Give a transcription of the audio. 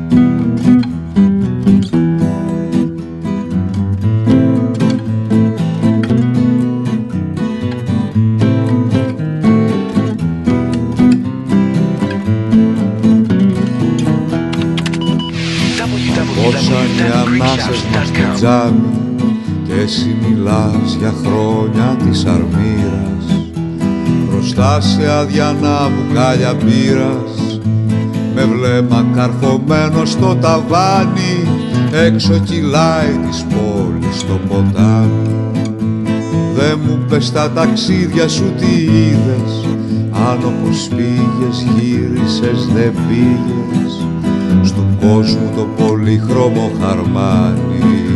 Τζάμι και εσύ μιλάς για χρόνια της αρμύρας, μπροστά σε αδιανά μπουκάλια μπύρας, με βλέμμα καρφωμένο στο ταβάνι, έξω κυλάει της πόλης το ποτάμι. Δε μου πες τα ταξίδια σου τι είδες, αν όπως πήγες γύρισες δεν πήγες, στου κόσμου το πολύχρωμο χαρμάνι.